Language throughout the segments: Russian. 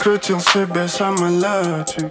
Накрутил себе самолетик,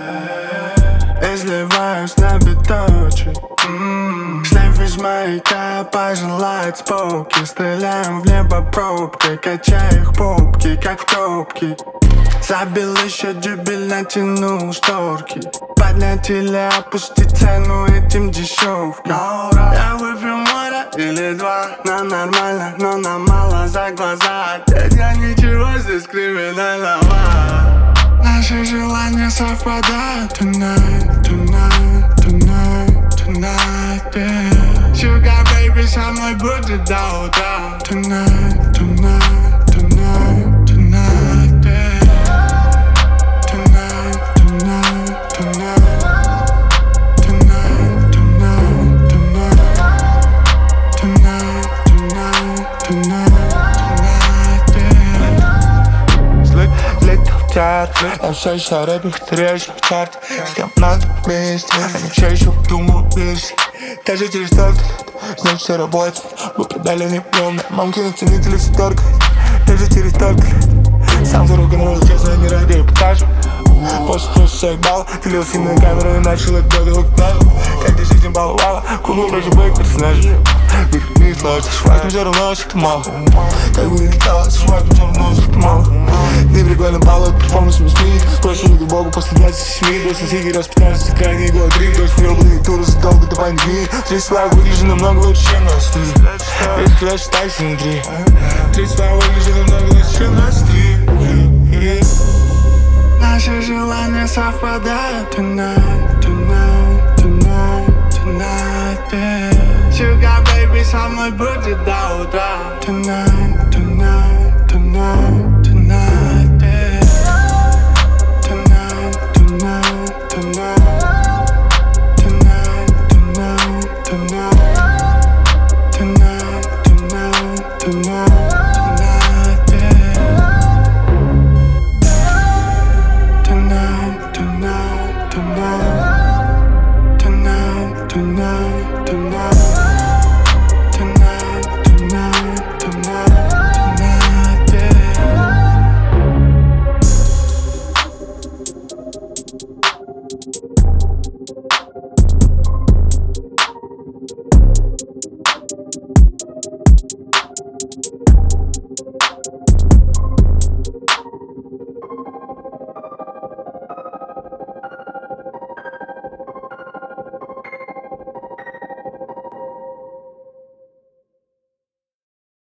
изливаюсь на биточек. Шлейф из маяка пожелает споки. Стреляем в небо пробкой, качая их попки, как в топке. Забил еще дюбель, натянул шторки. Поднять или опустить цену этим дешевкам. Я выпью море или два, нам нормально, но нам мало за глаза. Я ничего здесь криминального. Наши желания совпадают. Tonight, tonight, tonight, tonight, yeah. Sugar baby со мной будет до утра. Tonight, tonight, tonight, tonight, yeah. Tonight, tonight, tonight. Tonight, tonight, tonight. Tonight, tonight, tonight, yeah. Летел в театр, я все еще рэп их трещу в чарт. С кем надо вместе, они все еще думают версии. Даже через столько лет, значит все работает. Мы продали неприемно, мамки на ценители все торгают. Даже через столько лет, сам за рок-н-ролл, честно, не ради эпатажа. После просто 40 баллов, делился на камеру и начал от года выкладывать. Как ты жизнь баловала, куклу вроде бы персонажа. Не сложно, швайком все равно что-то мало. Как бы не леталось, швайком все равно что-то мало. Не прикольно баллы, перформансами СМИ. Спросили к Богу после 27. До соседей распитаются крайние годы 3. То есть ебаные туры задолго до пандемии. Здесь свай выглядит намного лучше, чем на стри. Здесь флеш так внутри. Здесь свай выглядит намного лучше, чем на стри. Наши желания совпадают. Tonight, tonight, tonight, tonight, yeah. Sugar baby со мной будет до утра. Tonight.